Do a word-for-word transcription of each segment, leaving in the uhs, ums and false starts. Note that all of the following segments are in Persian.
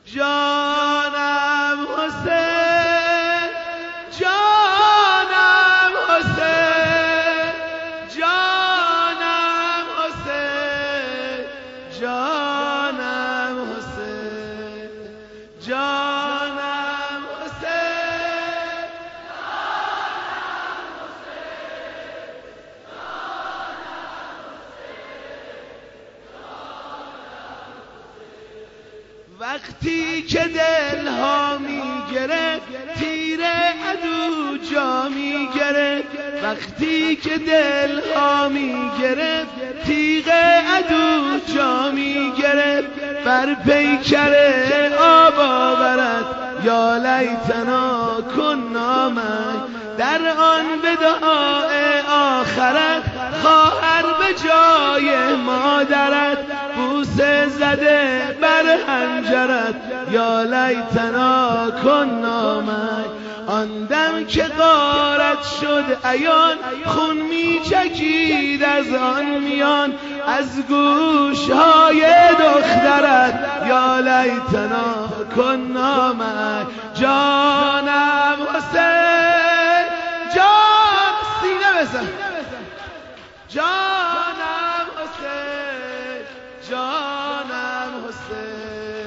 جانم حسین، جانم حسین، جانم حسین، جانم حسین، جانم حسین، وقتی که دلها میگرفت تیر عدو جا میگرفت، وقتی که دلها میگرفت تیغ عدو جا میگرفت، بر پیکر آب آورد یا لیتنا کنا معک، در آن وداع آخرت خواهر به جای مادرت بوسه زده بر حنجرت یا لیتنا کنا معک. آن دم که غارت شد عیان خون می چکید از آن میان از گوشهای دخترت یا لیتنا کنا معک. جانم حسین، جان سینه بزن، جانم حسین، جانم حسین،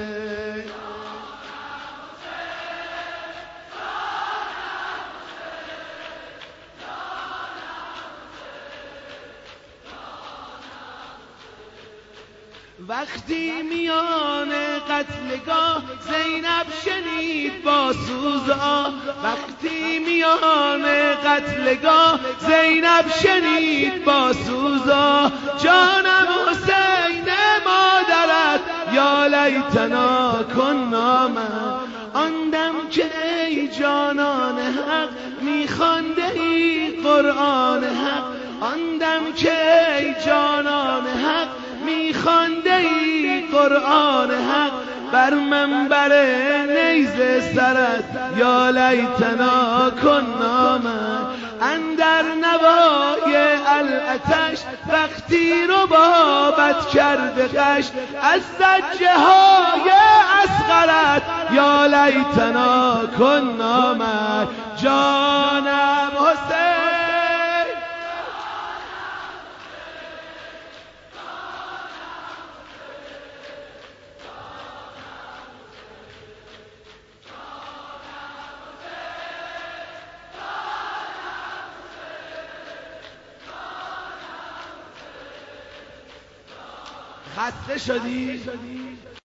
وقتی میان قتلگاه زینب شنید با سوز آه، وقتی میان قتلگاه زینب شنید با سوز آه، جانم حسین مادرت یا لیتنا کنا معک. آن دم که ای جانان حق میخوانده ای قرآن حق، آن دم که ای جانان حق میخوانده ای قرآن حق، بر منبر نیزه سرت یا لیتنا کنا معک. اندر نوای العطش وقتی ربابت کرده غش از زجه های اصغرت یا لیتنا کنا معک. جانم حسین، خسته شدی؟